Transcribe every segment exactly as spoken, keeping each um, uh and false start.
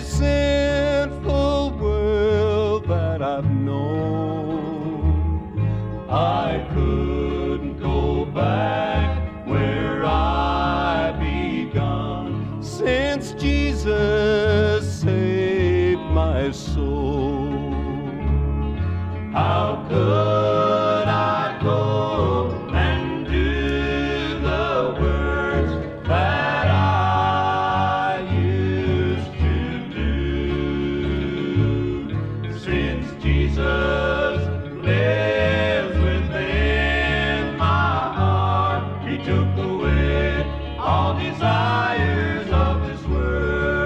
this sinful world that I've known. I couldn't go back where I begun, since Jesus saved my soul. How could I go and do the works that I used to do, since Jesus lives within my heart? He took away all desires of this world.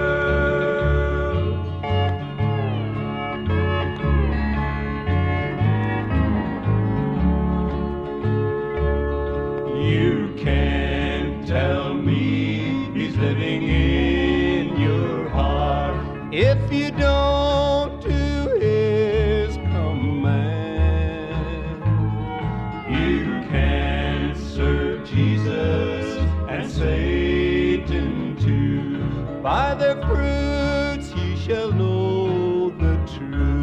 You can't tell me he's living in your heart if you don't do his command. You can't serve Jesus and Satan too. By their fruits ye shall know the truth.